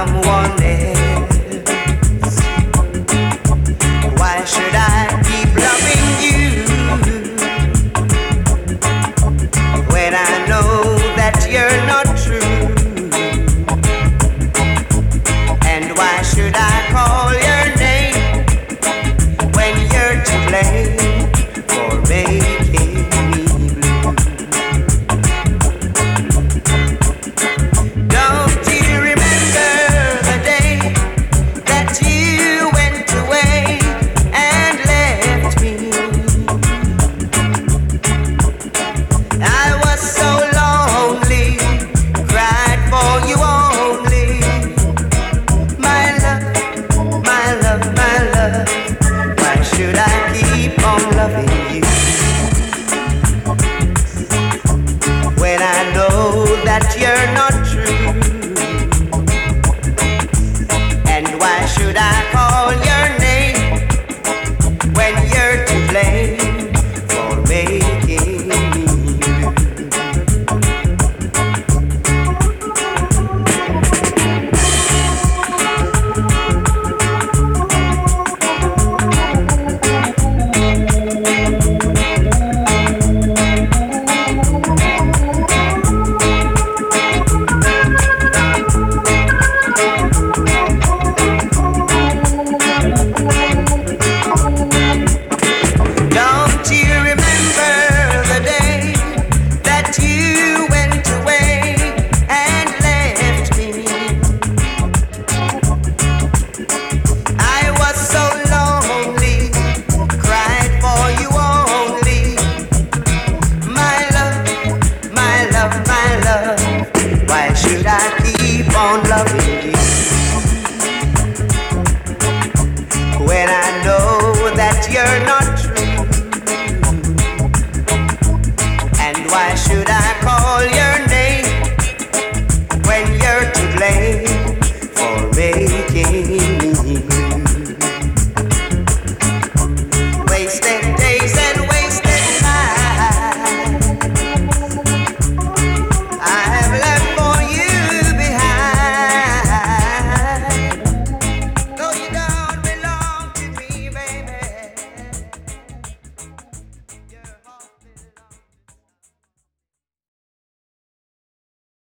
someone else. Why should I keep loving you when I know that you're not true? And why should I call your name when you're to blame for making me blue? Don't you remember the day that you went away and left me? I was so lonely, cried for you only. My love, my love, my love, why should I keep on loving you when I know that you're not true? And why should I call your name when you're to blame for making me blue? Don't you remember the day that you went away and left me? I was so lonely, cried for you only. My love, my love, my love, why should I keep on loving you when I know that you're not true? And why should I call you